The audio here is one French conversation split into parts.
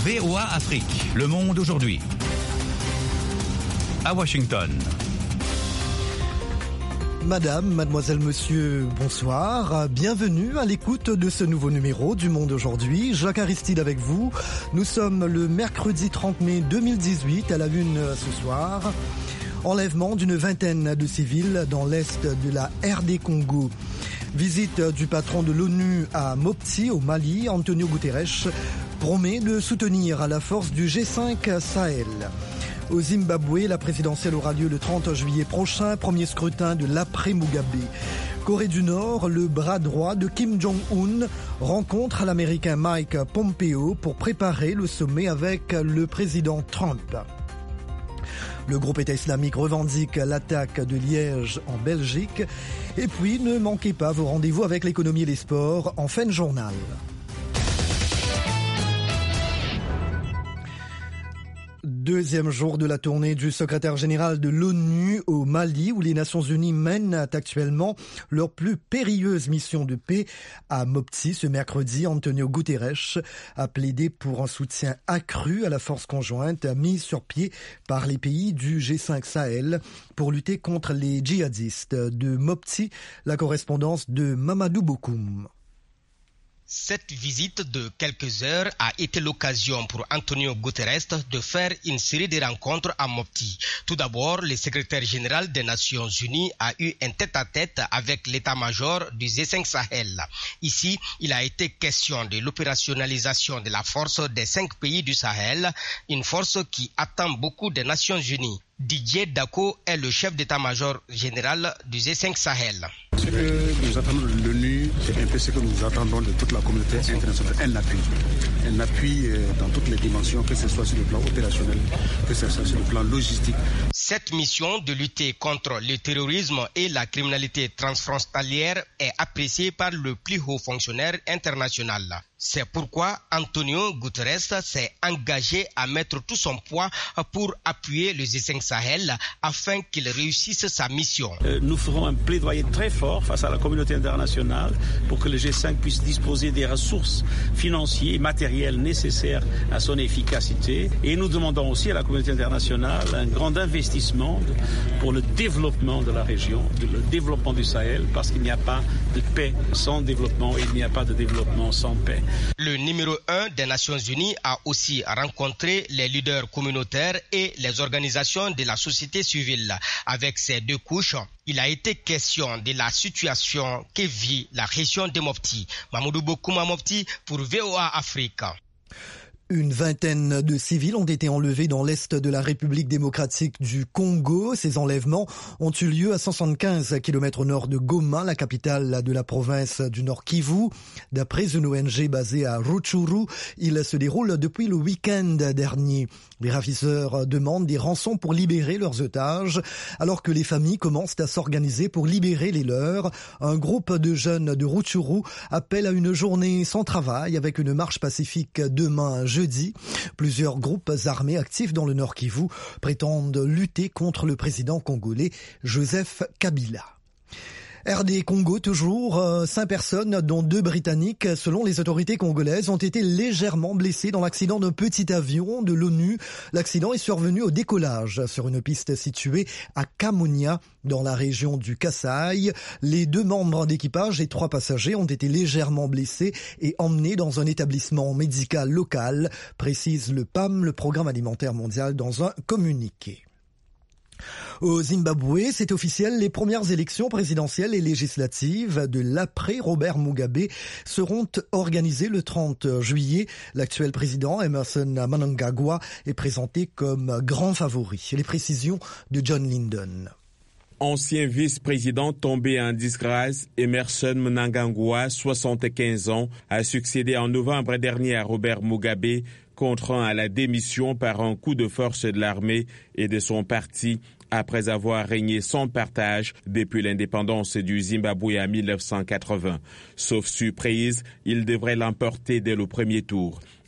VOA Afrique, le monde aujourd'hui. À Washington. Madame, mademoiselle, monsieur, bonsoir. Bienvenue à l'écoute de ce nouveau numéro du Monde aujourd'hui. Jacques Aristide avec vous. Nous sommes le mercredi 30 mai 2018 à la une ce soir. Enlèvement d'une vingtaine de civils dans l'est de la RD Congo. Visite du patron de l'ONU à Mopti au Mali, Antonio Guterres, promet de soutenir la force du G5 Sahel. Au Zimbabwe, la présidentielle aura lieu le 30 juillet prochain, premier scrutin de l'après-Mugabe. Corée du Nord, le bras droit de Kim Jong-un rencontre l'Américain Mike Pompeo pour préparer le sommet avec le président Trump. Le groupe État islamique revendique l'attaque de Liège en Belgique. Et puis, ne manquez pas vos rendez-vous avec l'économie et les sports en fin de journal. Deuxième jour de la tournée du secrétaire général de l'ONU au Mali, où les Nations Unies mènent actuellement leur plus périlleuse mission de paix. À Mopti, ce mercredi, Antonio Guterres a plaidé pour un soutien accru à la force conjointe mise sur pied par les pays du G5 Sahel pour lutter contre les djihadistes. De Mopti, la correspondance de Mamadou Bokoum. Cette visite de quelques heures a été l'occasion pour Antonio Guterres de faire une série de rencontres à Mopti. Tout d'abord, le secrétaire général des Nations Unies a eu un tête-à-tête avec l'état-major du G5 Sahel. Ici, il a été question de l'opérationnalisation de la force des 5 pays du Sahel, une force qui attend beaucoup des Nations Unies. Didier Dako est le chef d'état-major général du G5 Sahel. Ce que nous attendons de l'ONU, c'est un peu ce que nous attendons de toute la communauté internationale. Un appui dans toutes les dimensions, que ce soit sur le plan opérationnel, que ce soit sur le plan logistique. Cette mission de lutter contre le terrorisme et la criminalité transfrontalière est appréciée par le plus haut fonctionnaire international. C'est pourquoi Antonio Guterres s'est engagé à mettre tout son poids pour appuyer le G5 Sahel afin qu'il réussisse sa mission. Nous ferons un plaidoyer très fort face à la communauté internationale pour que le G5 puisse disposer des ressources financières et matérielles nécessaires à son efficacité. Et nous demandons aussi à la communauté internationale un grand investissement pour le développement de la région, le développement du Sahel, parce qu'il n'y a pas de paix sans développement et il n'y a pas de développement sans paix. Le numéro 1 des Nations Unies a aussi rencontré les leaders communautaires et les organisations de la société civile. Avec ces deux couches, il a été question de la situation que vit la région de Mopti. Mamadou Bokoum à Mopti pour VOA Afrique. Une vingtaine de civils ont été enlevés dans l'est de la République démocratique du Congo. Ces enlèvements ont eu lieu à 175 km au nord de Goma, la capitale de la province du Nord Kivu. D'après une ONG basée à Rutshuru, ils se déroulent depuis le week-end dernier. Les ravisseurs demandent des rançons pour libérer leurs otages, alors que les familles commencent à s'organiser pour libérer les leurs. Un groupe de jeunes de Rutshuru appelle à une journée sans travail avec une marche pacifique demain jeudi. Plusieurs groupes armés actifs dans le Nord Kivu prétendent lutter contre le président congolais Joseph Kabila. RD Congo toujours, 5 personnes, dont 2 Britanniques, selon les autorités congolaises, ont été légèrement blessées dans l'accident d'un petit avion de l'ONU. L'accident est survenu au décollage sur une piste située à Kamonia, dans la région du Kasaï. Les 2 membres d'équipage et 3 passagers ont été légèrement blessés et emmenés dans un établissement médical local, précise le PAM, le Programme alimentaire mondial, dans un communiqué. Au Zimbabwe, c'est officiel, les premières élections présidentielles et législatives de l'après-Robert Mugabe seront organisées le 30 juillet. L'actuel président, Emmerson Mnangagwa, est présenté comme grand favori. Les précisions de John Lyndon. Ancien vice-président tombé en disgrâce, Emmerson Mnangagwa, 75 ans, a succédé en novembre dernier à Robert Mugabe, contraint à la démission par un coup de force de l'armée et de son parti après avoir régné sans partage depuis l'indépendance du Zimbabwe en 1980. Sauf surprise, il devrait l'emporter dès le premier tour.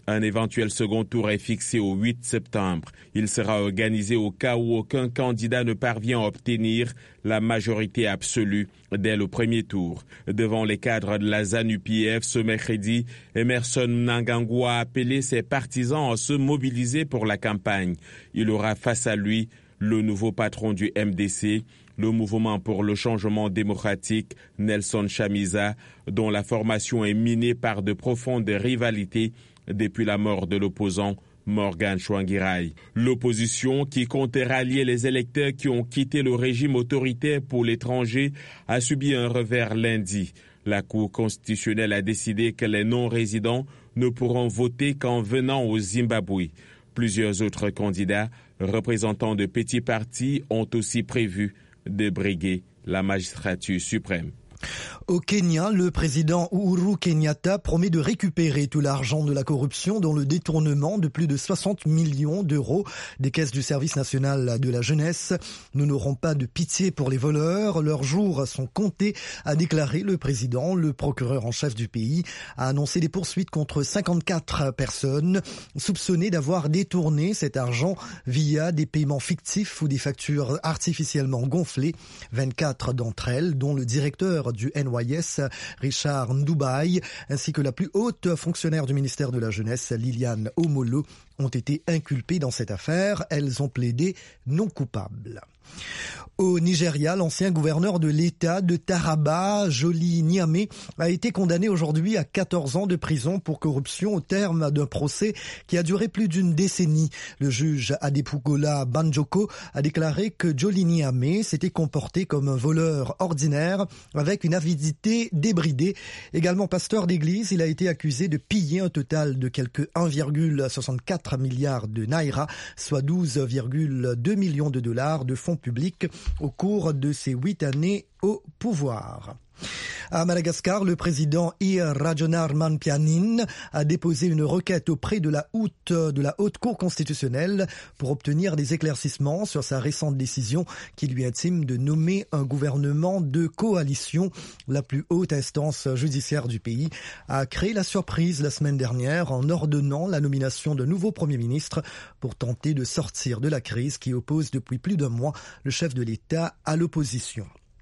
Un éventuel second tour est fixé au 8 septembre. Il sera organisé au cas où aucun candidat ne parvient à obtenir la majorité absolue dès le premier tour. Devant les cadres de la ZANU-PF ce mercredi, Emmerson Mnangagwa a appelé ses partisans à se mobiliser pour la campagne. Il aura face à lui le nouveau patron du MDC, le mouvement pour le changement démocratique, Nelson Chamisa, dont la formation est minée par de profondes rivalités depuis la mort de l'opposant Morgan Tsvangirai. L'opposition, qui comptait rallier les électeurs qui ont quitté le régime autoritaire pour l'étranger, a subi un revers lundi. La Cour constitutionnelle a décidé que les non-résidents ne pourront voter qu'en venant au Zimbabwe. Plusieurs autres candidats, représentants de petits partis, ont aussi prévu de briguer la magistrature suprême. Au Kenya, le président Uhuru Kenyatta promet de récupérer tout l'argent de la corruption dont le détournement de plus de 60 millions d'euros des caisses du service national de la jeunesse. Nous n'aurons pas de pitié pour les voleurs, leurs jours sont comptés, a déclaré le président. Le procureur en chef du pays a annoncé des poursuites contre 54 personnes soupçonnées d'avoir détourné cet argent via des paiements fictifs ou des factures artificiellement gonflées. 24 d'entre elles, dont le directeur du NYS, Richard Ndubai, ainsi que la plus haute fonctionnaire du ministère de la Jeunesse, Liliane Omolo, ont été inculpées dans cette affaire. Elles ont plaidé non coupables. Au Nigeria, l'ancien gouverneur de l'État de Taraba, Joli Nyame, a été condamné aujourd'hui à 14 ans de prison pour corruption au terme d'un procès qui a duré plus d'une décennie. Le juge Adepugola Banjoko a déclaré que Joli Nyame s'était comporté comme un voleur ordinaire avec une avidité débridée. Également pasteur d'église, il a été accusé de piller un total de quelque 1,64 milliard de naira, soit 12,2 millions de dollars de fonds publics au cours de ses 8 années au pouvoir. À Madagascar, le président Rajoelinaman Pianine a déposé une requête auprès de la Haute Cour constitutionnelle pour obtenir des éclaircissements sur sa récente décision qui lui intime de nommer un gouvernement de coalition. La plus haute instance judiciaire du pays a créé la surprise la semaine dernière en ordonnant la nomination d'un nouveau Premier ministre pour tenter de sortir de la crise qui oppose depuis plus d'un mois le chef de l'État à l'opposition.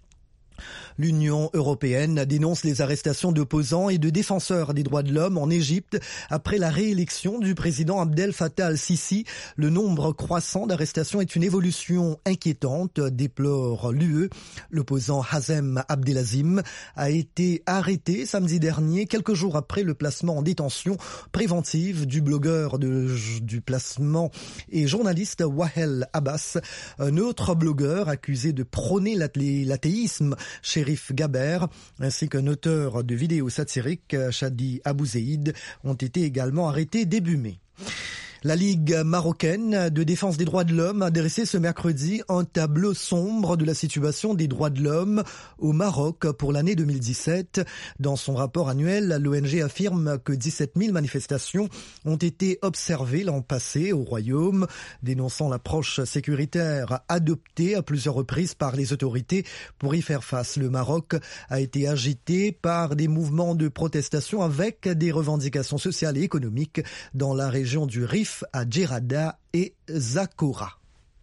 L'Union européenne dénonce les arrestations d'opposants et de défenseurs des droits de l'homme en Égypte après la réélection du président Abdel Fattah al-Sisi. Le nombre croissant d'arrestations est une évolution inquiétante, déplore l'UE. L'opposant Hazem Abdelazim a été arrêté samedi dernier, quelques jours après le placement en détention préventive du blogueur du placement et journaliste Wahel Abbas. Un autre blogueur accusé de prôner l'athéisme, Sherif Gaber, ainsi qu'un auteur de vidéos satiriques, Shadi Abouzeid, ont été également arrêtés début mai. La Ligue marocaine de défense des droits de l'homme a dressé ce mercredi un tableau sombre de la situation des droits de l'homme au Maroc pour l'année 2017. Dans son rapport annuel, l'ONG affirme que 17 000 manifestations ont été observées l'an passé au Royaume, dénonçant l'approche sécuritaire adoptée à plusieurs reprises par les autorités pour y faire face. Le Maroc a été agité par des mouvements de protestation avec des revendications sociales et économiques dans la région du Rif, à Djerada et Zakora.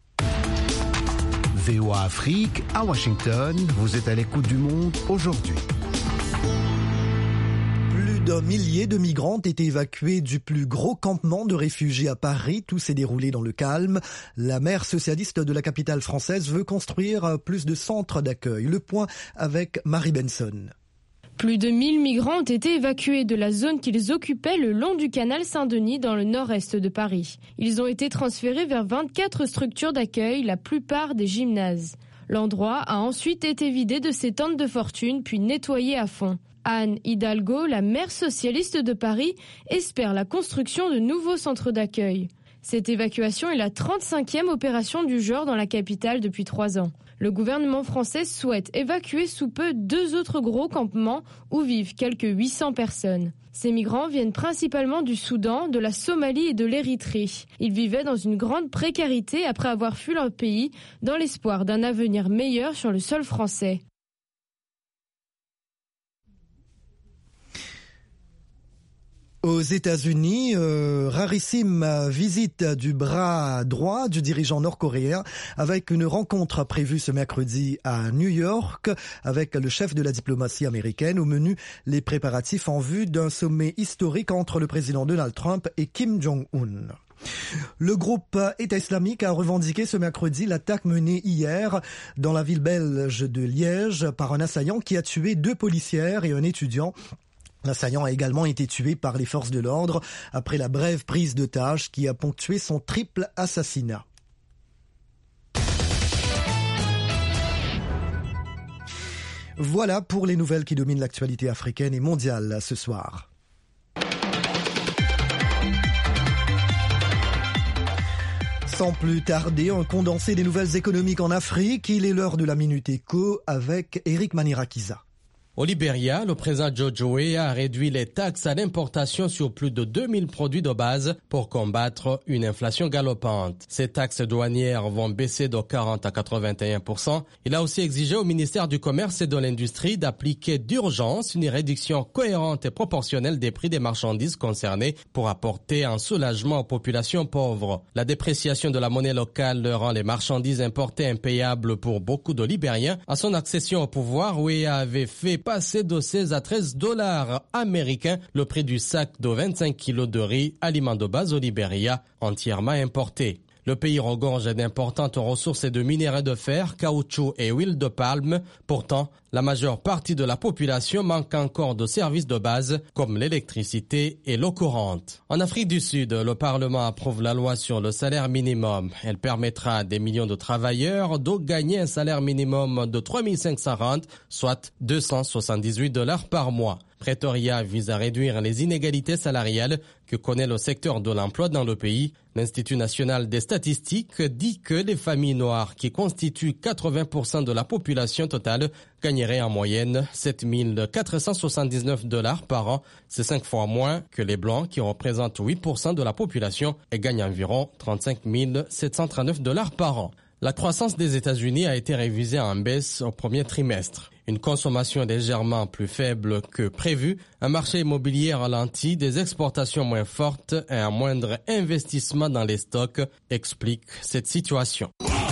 VOA Afrique, à Washington, vous êtes à l'écoute du monde aujourd'hui. Plus d'un millier de migrants ont été évacués du plus gros campement de réfugiés à Paris. Tout s'est déroulé dans le calme. La maire socialiste de la capitale française veut construire plus de centres d'accueil. Le point avec Marie Benson. Plus de 1000 migrants ont été évacués de la zone qu'ils occupaient le long du canal Saint-Denis dans le nord-est de Paris. Ils ont été transférés vers 24 structures d'accueil, la plupart des gymnases. L'endroit a ensuite été vidé de ses tentes de fortune puis nettoyé à fond. Anne Hidalgo, la maire socialiste de Paris, espère la construction de nouveaux centres d'accueil. Cette évacuation est la 35e opération du genre dans la capitale depuis 3 ans. Le gouvernement français souhaite évacuer sous peu 2 autres gros campements où vivent quelques 800 personnes. Ces migrants viennent principalement du Soudan, de la Somalie et de l'Érythrée. Ils vivaient dans une grande précarité après avoir fui leur pays dans l'espoir d'un avenir meilleur sur le sol français. Aux États-Unis, rarissime visite du bras droit du dirigeant nord-coréen avec une rencontre prévue ce mercredi à New York avec le chef de la diplomatie américaine. Au menu, les préparatifs en vue d'un sommet historique entre le président Donald Trump et Kim Jong-un. Le groupe État islamique a revendiqué ce mercredi l'attaque menée hier dans la ville belge de Liège par un assaillant qui a tué 2 policières et un étudiant. L'assaillant a également été tué par les forces de l'ordre après la brève prise d'otage qui a ponctué son triple assassinat. Voilà pour les nouvelles qui dominent l'actualité africaine et mondiale ce soir. Sans plus tarder, un condensé des nouvelles économiques en Afrique. Il est l'heure de la Minute Éco avec Eric Manirakiza. Au Libéria, le président George Weah a réduit les taxes à l'importation sur plus de 2000 produits de base pour combattre une inflation galopante. Ces taxes douanières vont baisser de 40 à 81%. Il a aussi exigé au ministère du Commerce et de l'Industrie d'appliquer d'urgence une réduction cohérente et proportionnelle des prix des marchandises concernées pour apporter un soulagement aux populations pauvres. La dépréciation de la monnaie locale rend les marchandises importées impayables pour beaucoup de Libériens. À son accession au pouvoir, Weah avait fait passer de 16 à 13 $ américains le prix du sac de 25 kilos de riz, aliment de base au Libéria, entièrement importé. Le pays regorge d'importantes ressources et de minerais de fer, caoutchouc et huile de palme. Pourtant, la majeure partie de la population manque encore de services de base comme l'électricité et l'eau courante. En Afrique du Sud, le Parlement approuve la loi sur le salaire minimum. Elle permettra à des millions de travailleurs de gagner un salaire minimum de 3 500 rand, soit 278 $ par mois. Pretoria vise à réduire les inégalités salariales que connaît le secteur de l'emploi dans le pays. L'Institut national des statistiques dit que les familles noires, qui constituent 80% de la population totale, gagneraient en moyenne 7 479 $ par an. C'est 5 fois moins que les blancs, qui représentent 8% de la population et gagnent environ 35 739 $ par an. La croissance des États-Unis a été révisée en baisse au premier trimestre. Une consommation légèrement plus faible que prévu, un marché immobilier ralenti, des exportations moins fortes et un moindre investissement dans les stocks expliquent cette situation.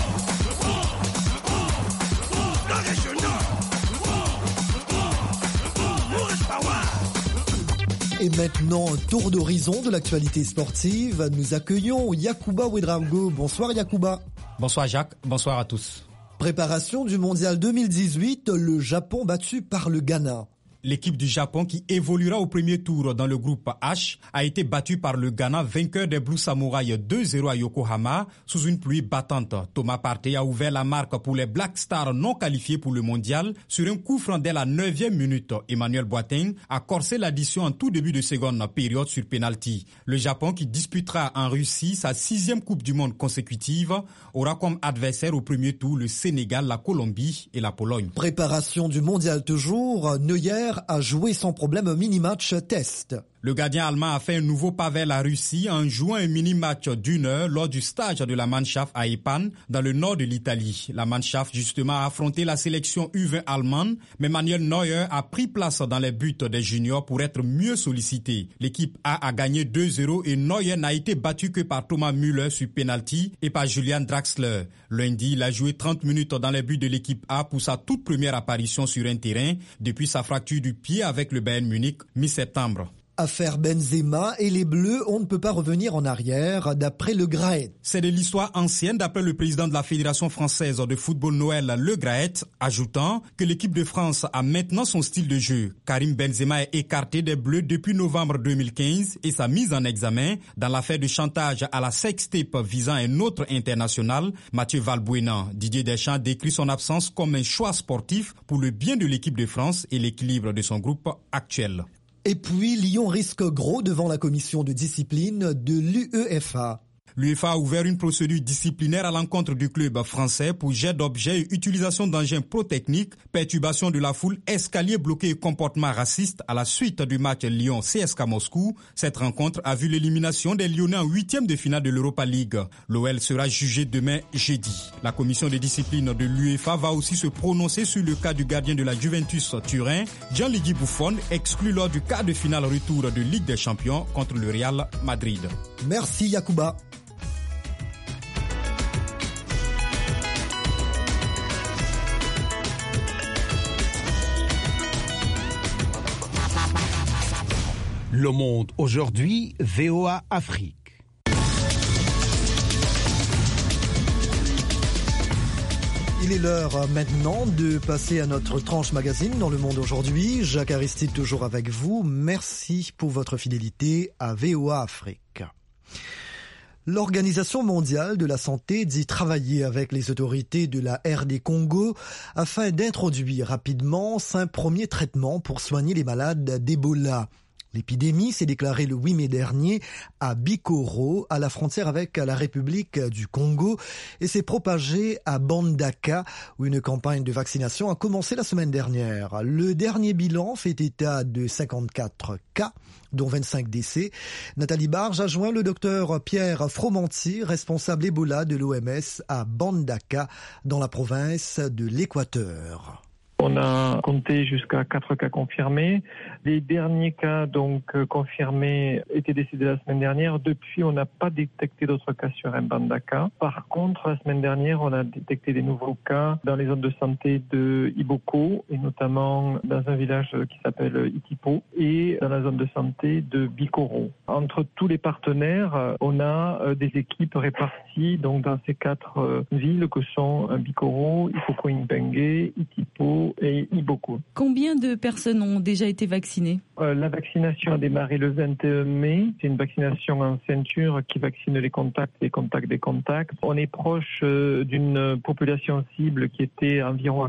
Et maintenant, un tour d'horizon de l'actualité sportive. Nous accueillons Yacouba Ouedraogo. Bonsoir Yacouba. Bonsoir Jacques, bonsoir à tous. Préparation du mondial 2018, le Japon battu par le Ghana. L'équipe du Japon, qui évoluera au premier tour dans le groupe H, a été battue par le Ghana, vainqueur des Blue Samurai 2-0 à Yokohama sous une pluie battante. Thomas Partey a ouvert la marque pour les Black Stars non qualifiés pour le mondial sur un coup franc dès la 9e minute. Emmanuel Boateng a corsé l'addition en tout début de seconde période sur penalty. Le Japon, qui disputera en Russie sa 6e Coupe du Monde consécutive, aura comme adversaire au premier tour le Sénégal, la Colombie et la Pologne. Préparation du mondial toujours, Neuer a joué sans problème un mini-match test. Le gardien allemand a fait un nouveau pas vers la Russie en jouant un mini-match d'1 heure lors du stage de la Mannschaft à Epan, dans le nord de l'Italie. La Mannschaft, justement, a affronté la sélection U20 allemande, mais Manuel Neuer a pris place dans les buts des juniors pour être mieux sollicité. L'équipe A gagné 2-0 et Neuer n'a été battu que par Thomas Müller sur penalty et par Julian Draxler. Lundi, il a joué 30 minutes dans les buts de l'équipe A pour sa toute première apparition sur un terrain depuis sa fracture du pied avec le Bayern Munich mi-septembre. Affaire Benzema et les Bleus, on ne peut pas revenir en arrière, d'après Le Graët. C'est de l'histoire ancienne, d'après le président de la Fédération française de football Noël Le Graët, ajoutant que l'équipe de France a maintenant son style de jeu. Karim Benzema est écarté des Bleus depuis novembre 2015 et sa mise en examen dans l'affaire de chantage à la sextape visant un autre international, Mathieu Valbuena. Didier Deschamps décrit son absence comme un choix sportif pour le bien de l'équipe de France et l'équilibre de son groupe actuel. Et puis, Lyon risque gros devant la commission de discipline de l'UEFA. L'UEFA a ouvert une procédure disciplinaire à l'encontre du club français pour jet d'objets et utilisation d'engins pro-techniques, perturbation de la foule, escalier bloqué et comportement raciste à la suite du match Lyon-CSKA Moscou. Cette rencontre a vu l'élimination des Lyonnais en 8e de finale de l'Europa League. L'OL sera jugé demain jeudi. La commission de discipline de l'UEFA va aussi se prononcer sur le cas du gardien de la Juventus Turin, Gianluigi Buffon, exclu lors du quart de finale retour de Ligue des Champions contre le Real Madrid. Merci Yacouba. Le Monde aujourd'hui, VOA Afrique. Il est l'heure maintenant de passer à notre tranche magazine dans Le Monde aujourd'hui. Jacques Aristide toujours avec vous. Merci pour votre fidélité à VOA Afrique. L'Organisation mondiale de la santé dit travailler avec les autorités de la RD Congo afin d'introduire rapidement un premier traitement pour soigner les malades d'Ebola. L'épidémie s'est déclarée le 8 mai dernier à Bikoro, à la frontière avec la République du Congo, et s'est propagée à Mbandaka, où une campagne de vaccination a commencé la semaine dernière. Le dernier bilan fait état de 54 cas, dont 25 décès. Nathalie Barge a joint le docteur Pierre Fromanti, responsable Ebola de l'OMS à Mbandaka, dans la province de l'Équateur. On a compté jusqu'à 4 cas confirmés. Les derniers cas confirmés étaient décédés la semaine dernière. Depuis, on n'a pas détecté d'autres cas sur Mbandaka. Par contre, la semaine dernière, on a détecté des nouveaux cas dans les zones de santé de Iboko et notamment dans un village qui s'appelle Itipo et dans la zone de santé de Bikoro. Entre tous les partenaires, on a des équipes réparties donc dans ces 4 villes que sont Bikoro, Ifoko-Impenge, Itipo et Iboko. Combien de personnes ont déjà été vaccinées ? La vaccination a démarré le 21 mai. C'est une vaccination en ceinture qui vaccine les contacts des contacts. On est proche d'une population cible qui était environ à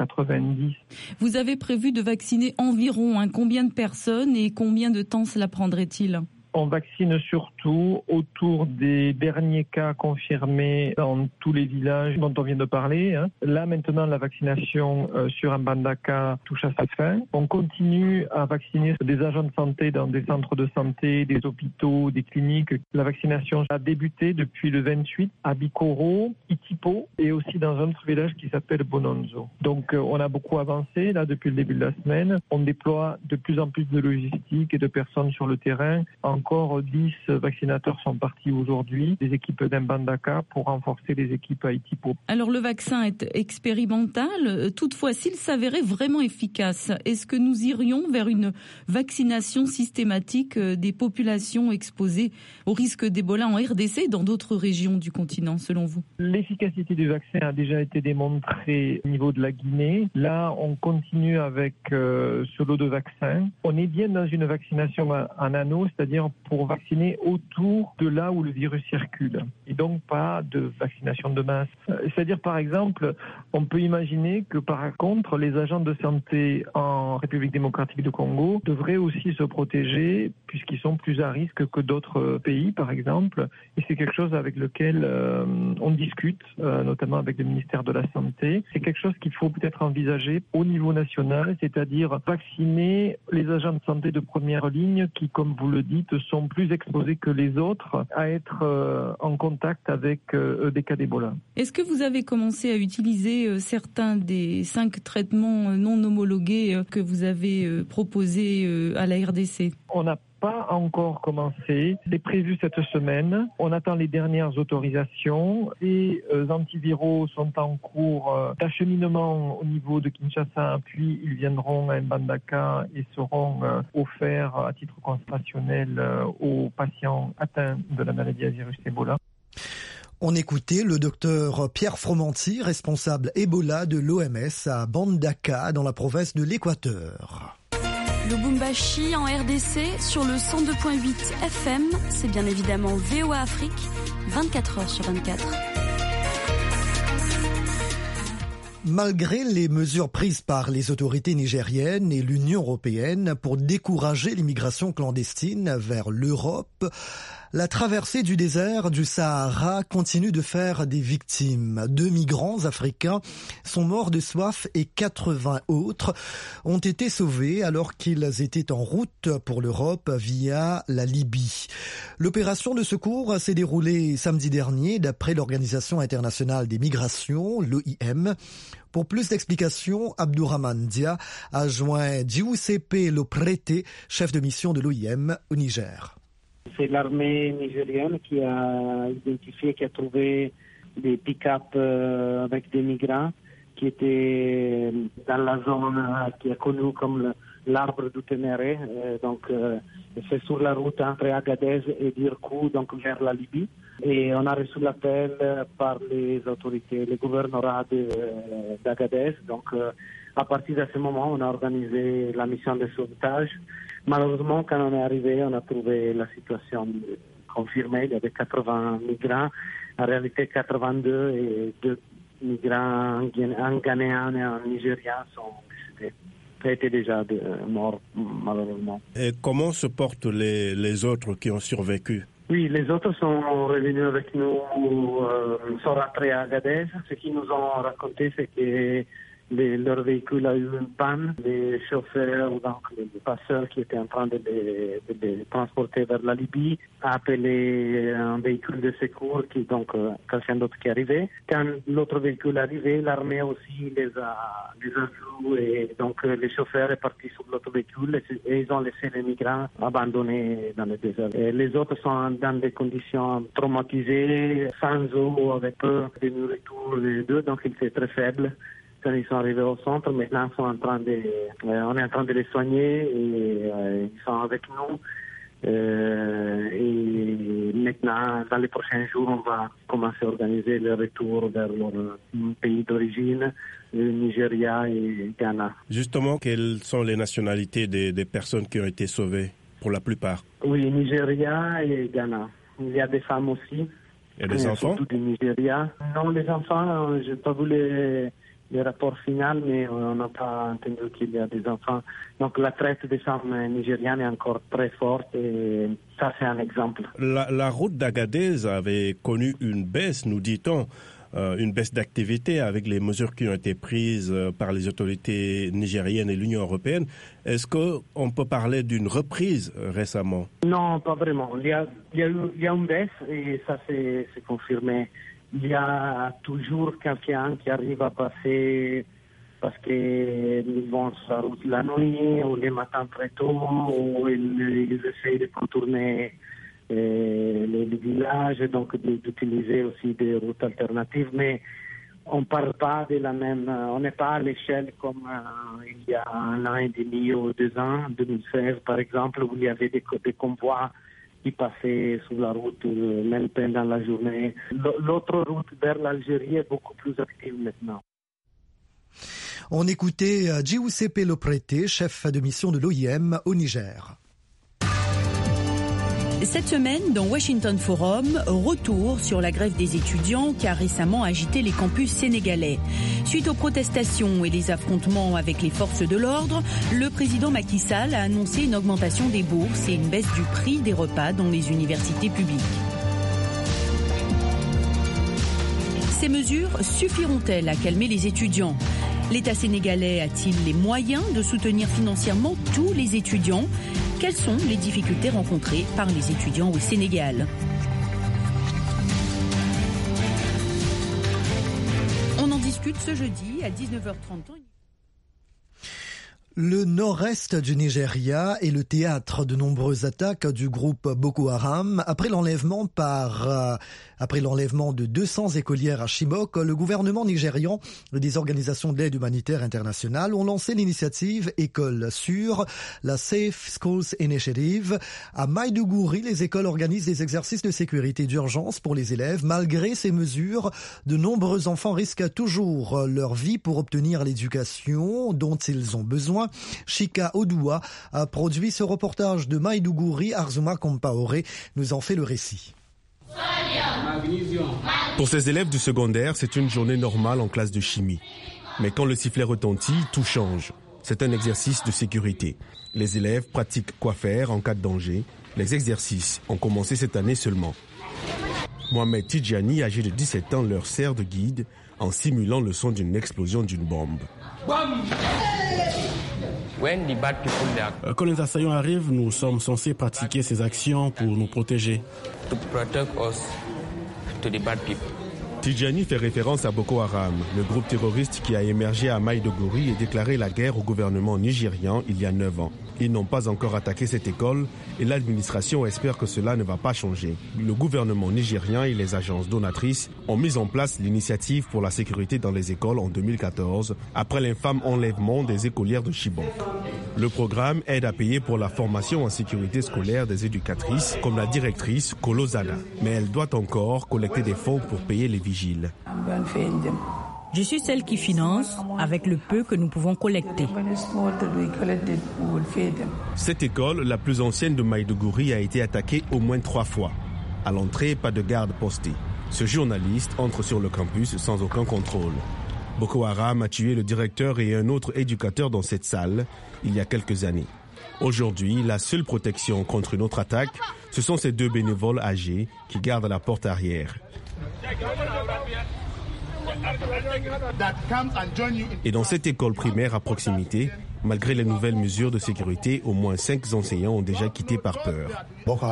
490. Vous avez prévu de vacciner environ combien de personnes et combien de temps cela prendrait-il ? On vaccine surtout autour des derniers cas confirmés dans tous les villages dont on vient de parler. Là, maintenant, la vaccination sur Mbandaka touche à sa fin. On continue à vacciner des agents de santé dans des centres de santé, des hôpitaux, des cliniques. La vaccination a débuté depuis le 28 à Bikoro, Itipo et aussi dans un autre village qui s'appelle Bononzo. Donc, on a beaucoup avancé là depuis le début de la semaine. On déploie de plus en plus de logistique et de personnes sur le terrain. Encore 10 vaccinateurs sont partis aujourd'hui, des équipes d'Mbandaka pour renforcer les équipes à Itipo. Alors le vaccin est expérimental, toutefois s'il s'avérait vraiment efficace, est-ce que nous irions vers une vaccination systématique des populations exposées au risque d'Ebola en RDC et dans d'autres régions du continent selon vous ? L'efficacité du vaccin a déjà été démontrée au niveau de la Guinée. Là, on continue avec ce lot de vaccins. On est bien dans une vaccination en anneau, c'est-à-dire pour vacciner autour de là où le virus circule et donc pas de vaccination de masse. C'est-à-dire par exemple, on peut imaginer que par contre les agents de santé en République démocratique du Congo devraient aussi se protéger puisqu'ils sont plus à risque que d'autres pays par exemple et c'est quelque chose avec lequel on discute notamment avec le ministère de la Santé. C'est quelque chose qu'il faut peut-être envisager au niveau national, c'est-à-dire vacciner les agents de santé de première ligne qui, comme vous le dites, sont plus exposés que les autres à être en contact avec des cas d'Ebola. Est-ce que vous avez commencé à utiliser certains des 5 traitements non homologués que vous avez proposés à la RDC ? On n'a pas encore commencé. C'est prévu cette semaine. On attend les dernières autorisations. Les antiviraux sont en cours d'acheminement au niveau de Kinshasa, puis ils viendront à Mbandaka et seront offerts à titre consultationnel aux patients atteints de la maladie à virus Ebola. On écoutait le docteur Pierre Fromanti, responsable Ebola de l'OMS à Mbandaka, dans la province de l'Équateur. Lubumbashi en RDC sur le 102.8 FM, c'est bien évidemment VOA Afrique, 24 heures sur 24. Malgré les mesures prises par les autorités nigériennes et l'Union européenne pour décourager l'immigration clandestine vers l'Europe, La traversée du désert du Sahara continue de faire des victimes. 2 migrants africains sont morts de soif et 80 autres ont été sauvés alors qu'ils étaient en route pour l'Europe via la Libye. L'opération de secours s'est déroulée samedi dernier d'après l'Organisation internationale des migrations, l'OIM. Pour plus d'explications, Abdourahmane Dia a joint Giuseppe Loprete, chef de mission de l'OIM au Niger. C'est l'armée nigérienne qui a identifié, qui a trouvé des pick-up avec des migrants qui étaient dans la zone qui est connue comme l'arbre du Ténéré. Donc, c'est sur la route entre Agadez et Dirkou, donc vers la Libye. Et on a reçu l'appel par les autorités, le gouvernorat d'Agadez. Donc, à partir de ce moment, on a organisé la mission de sauvetage. Malheureusement, quand on est arrivé, on a trouvé la situation confirmée. Il y avait 80 migrants, en réalité 82, et 2 migrants, un Ghanéen et un Nigérien étaient déjà morts, malheureusement. Et comment se portent les autres qui ont survécu? Oui, les autres sont revenus avec nous, sont rentrés à Agadez. Ce qu'ils nous ont raconté, c'est que leur véhicule a eu une panne. Les chauffeurs, donc les passeurs qui étaient en train de les transporter vers la Libye, a appelé un véhicule de secours, donc quelqu'un d'autre qui est arrivé. Quand l'autre véhicule est arrivé, l'armée aussi les a vus, et donc les chauffeurs sont partis sur l'autre véhicule et ils ont laissé les migrants abandonnés dans le désert. Et les autres sont dans des conditions traumatisées, sans eau, avec peu de nourriture, les deux, donc ils étaient très faibles. Quand ils sont arrivés au centre, maintenant on est en train de les soigner et ils sont avec nous. Et maintenant, dans les prochains jours, on va commencer à organiser le retour vers leur pays d'origine, le Nigeria et Ghana. Justement, quelles sont les nationalités des personnes qui ont été sauvées pour la plupart? Oui, Nigeria et Ghana. Il y a des femmes aussi. Et des enfants? Surtout du Nigeria. Non, les enfants, je n'ai pas voulu les rapports finaux, mais on n'a pas entendu qu'il y a des enfants. Donc la traite des femmes nigérianes est encore très forte et ça c'est un exemple. La route d'Agadez avait connu une baisse, nous dit-on, une baisse d'activité avec les mesures qui ont été prises par les autorités nigériennes et l'Union européenne. Est-ce qu'on peut parler d'une reprise récemment? Non, pas vraiment. Il y a une baisse et ça c'est confirmé. Il y a toujours quelqu'un qui arrive à passer parce qu'ils vont sur la route la nuit ou les matins très tôt, ou ils essayent de contourner les villages, donc d'utiliser aussi des routes alternatives. Mais on ne parle pas de la même, on n'est pas à l'échelle comme il y a 1 an et demi ou 2 ans, 2016 par exemple, où il y avait des convois qui passaient sur la route même pendant la journée. L'autre route vers l'Algérie est beaucoup plus active maintenant. On écoutait Giuseppe Loprete, chef de mission de l'OIM au Niger. Cette semaine, dans Washington Forum, retour sur la grève des étudiants qui a récemment agité les campus sénégalais. Suite aux protestations et les affrontements avec les forces de l'ordre, le président Macky Sall a annoncé une augmentation des bourses et une baisse du prix des repas dans les universités publiques. Ces mesures suffiront-elles à calmer les étudiants ? L'État sénégalais a-t-il les moyens de soutenir financièrement tous les étudiants ? Quelles sont les difficultés rencontrées par les étudiants au Sénégal ? On en discute ce jeudi à 19h30. Le nord-est du Nigeria est le théâtre de nombreuses attaques du groupe Boko Haram. Après l'enlèvement de 200 écolières à Chibok, le gouvernement nigérian et des organisations d'aide humanitaire internationale ont lancé l'initiative École Sûre, la Safe Schools Initiative. À Maïdougouri, les écoles organisent des exercices de sécurité d'urgence pour les élèves. Malgré ces mesures, de nombreux enfants risquent toujours leur vie pour obtenir l'éducation dont ils ont besoin. Chika Odoua a produit ce reportage de Maïdougouri. Arzuma Kompaoré nous en fait le récit. Pour ces élèves du secondaire, c'est une journée normale en classe de chimie. Mais quand le sifflet retentit, tout change. C'est un exercice de sécurité. Les élèves pratiquent quoi faire en cas de danger. Les exercices ont commencé cette année seulement. Mohamed Tidjani, âgé de 17 ans, leur sert de guide en simulant le son d'une explosion d'une bombe. Quand les assaillants arrivent, nous sommes censés pratiquer ces actions pour nous protéger. Tidjani fait référence à Boko Haram, le groupe terroriste qui a émergé à Maïdougouri et déclaré la guerre au gouvernement nigérian il y a 9 ans. Ils n'ont pas encore attaqué cette école et l'administration espère que cela ne va pas changer. Le gouvernement nigérien et les agences donatrices ont mis en place l'initiative pour la sécurité dans les écoles en 2014, après l'infâme enlèvement des écolières de Chibok. Le programme aide à payer pour la formation en sécurité scolaire des éducatrices, comme la directrice Kolo Zada. Mais elle doit encore collecter des fonds pour payer les vigiles. Je suis celle qui finance avec le peu que nous pouvons collecter. Cette école, la plus ancienne de Maïdougouri, a été attaquée au moins 3 fois. À l'entrée, pas de garde postée. Ce journaliste entre sur le campus sans aucun contrôle. Boko Haram a tué le directeur et un autre éducateur dans cette salle il y a quelques années. Aujourd'hui, la seule protection contre une autre attaque, ce sont ces 2 bénévoles âgés qui gardent la porte arrière. Et dans cette école primaire à proximité, malgré les nouvelles mesures de sécurité, au moins 5 enseignants ont déjà quitté par peur.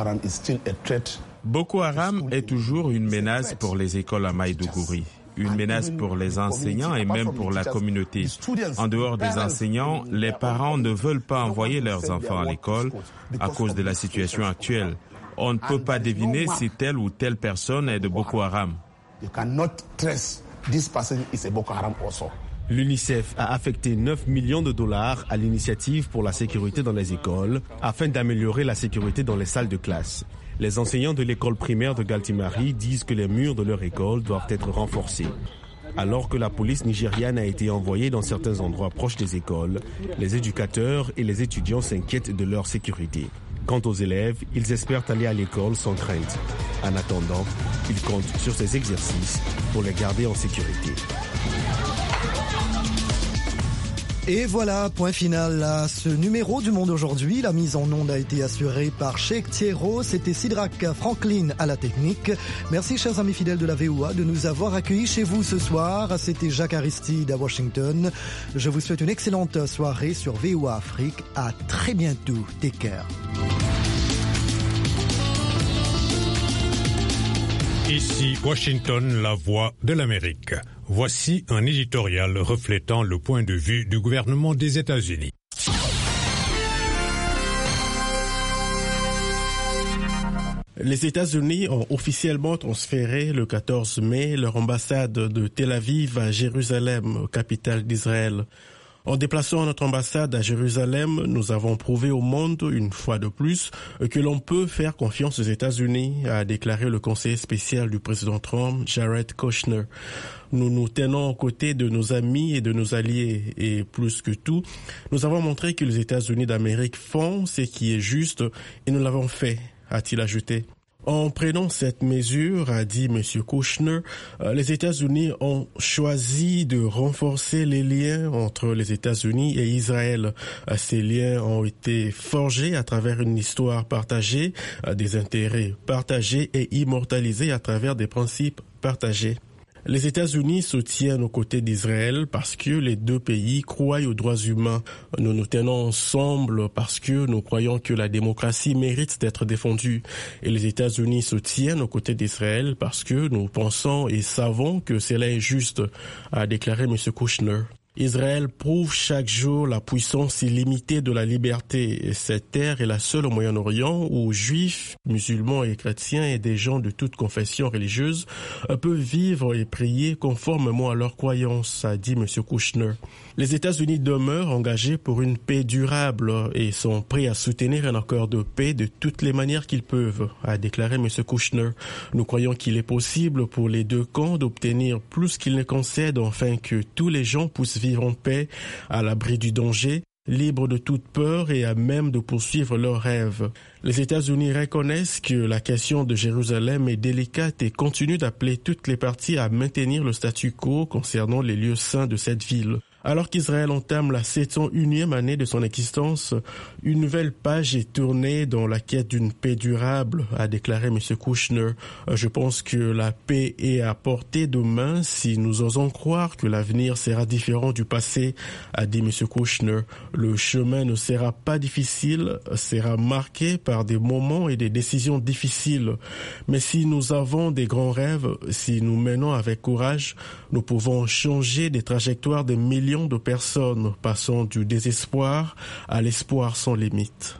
Boko Haram est toujours une menace pour les écoles à Maïdougouri. Une menace pour les enseignants et même pour la communauté. En dehors des enseignants, les parents ne veulent pas envoyer leurs enfants à l'école à cause de la situation actuelle. On ne peut pas deviner si telle ou telle personne est de Boko Haram. L'UNICEF a affecté 9 millions de dollars à l'initiative pour la sécurité dans les écoles afin d'améliorer la sécurité dans les salles de classe. Les enseignants de l'école primaire de Galtimari disent que les murs de leur école doivent être renforcés. Alors que la police nigériane a été envoyée dans certains endroits proches des écoles, les éducateurs et les étudiants s'inquiètent de leur sécurité. Quant aux élèves, ils espèrent aller à l'école sans crainte. En attendant, ils comptent sur ces exercices pour les garder en sécurité. Et voilà, point final à ce numéro du Monde aujourd'hui. La mise en onde a été assurée par Cheikh Thierro. C'était Sidrak Franklin à la technique. Merci, chers amis fidèles de la VOA, de nous avoir accueillis chez vous ce soir. C'était Jacques Aristide à Washington. Je vous souhaite une excellente soirée sur VOA Afrique. À très bientôt. Take care. Ici Washington, la voix de l'Amérique. Voici un éditorial reflétant le point de vue du gouvernement des États-Unis. Les États-Unis ont officiellement transféré le 14 mai leur ambassade de Tel Aviv à Jérusalem, capitale d'Israël. En déplaçant notre ambassade à Jérusalem, nous avons prouvé au monde, une fois de plus, que l'on peut faire confiance aux États-Unis, a déclaré le conseiller spécial du président Trump, Jared Kushner. Nous nous tenons aux côtés de nos amis et de nos alliés. Et plus que tout, nous avons montré que les États-Unis d'Amérique font ce qui est juste et nous l'avons fait, a-t-il ajouté. En prenant cette mesure, a dit M. Kushner, les États-Unis ont choisi de renforcer les liens entre les États-Unis et Israël. Ces liens ont été forgés à travers une histoire partagée, des intérêts partagés et immortalisés à travers des principes partagés. Les États-Unis se tiennent aux côtés d'Israël parce que les 2 pays croient aux droits humains. Nous nous tenons ensemble parce que nous croyons que la démocratie mérite d'être défendue. Et les États-Unis se tiennent aux côtés d'Israël parce que nous pensons et savons que cela est juste, a déclaré M. Kushner. Israël prouve chaque jour la puissance illimitée de la liberté. Et cette terre est la seule au Moyen-Orient où juifs, musulmans et chrétiens et des gens de toute confession religieuse peuvent vivre et prier conformément à leurs croyances, a dit M. Kushner. Les États-Unis demeurent engagés pour une paix durable et sont prêts à soutenir un accord de paix de toutes les manières qu'ils peuvent, a déclaré M. Kushner. Nous croyons qu'il est possible pour les 2 camps d'obtenir plus qu'ils ne concèdent afin que tous les gens puissent vivre en paix, à l'abri du danger, libres de toute peur et à même de poursuivre leurs rêves. Les États-Unis reconnaissent que la question de Jérusalem est délicate et continuent d'appeler toutes les parties à maintenir le statu quo concernant les lieux saints de cette ville. Alors qu'Israël entame la 701e année de son existence, une nouvelle page est tournée dans la quête d'une paix durable, a déclaré M. Kouchner. Je pense que la paix est à portée de main si nous osons croire que l'avenir sera différent du passé, a dit M. Kouchner. Le chemin ne sera pas difficile, sera marqué par des moments et des décisions difficiles. Mais si nous avons des grands rêves, si nous menons avec courage, nous pouvons changer des trajectoires de millions de personnes, passant du désespoir à l'espoir sans limite.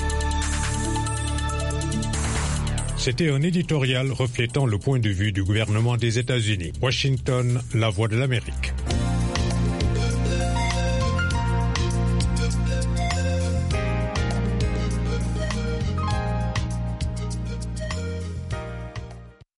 C'était un éditorial reflétant le point de vue du gouvernement des États-Unis. Washington, la voix de l'Amérique.